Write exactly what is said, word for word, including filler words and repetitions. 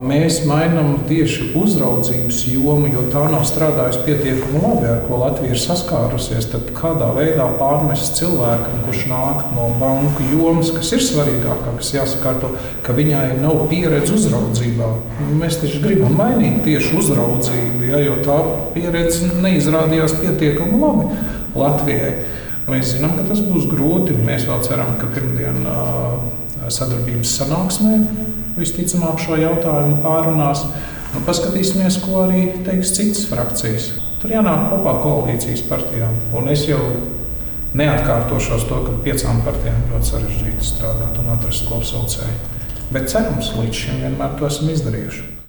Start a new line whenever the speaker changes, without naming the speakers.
Mēs mainām tieši uzraudzības jomu, jo tā nav strādājusi pietiekami labi, ar ko Latvija ir saskārusies. Tad kādā veidā pārmest cilvēkam, kurš nāk no banku jomas, kas ir svarīgākā, kas jāsakārto, ka viņai nav pieredze uzraudzībā. Mēs taču gribam mainīt tieši uzraudzību, ja, jo tā pieredze neizrādījās pietiekami labi Latvijai. Mēs zinām, ka tas būs grūti. Mēs vēl ceram, ka pirmdien sadarbības sanāksmē visticamāk šo jautājumu pārunās. Nu, paskatīsimies, ko arī teiks citas frakcijas. Tur jānāk kopā koalīcijas partijām. Un es jau neatkārtošos to, ka piecām partijām ļoti sarežģīti strādāt un atrast kopsaucēju. Bet cerams, līdz šim vienmēr to esam izdarījuši.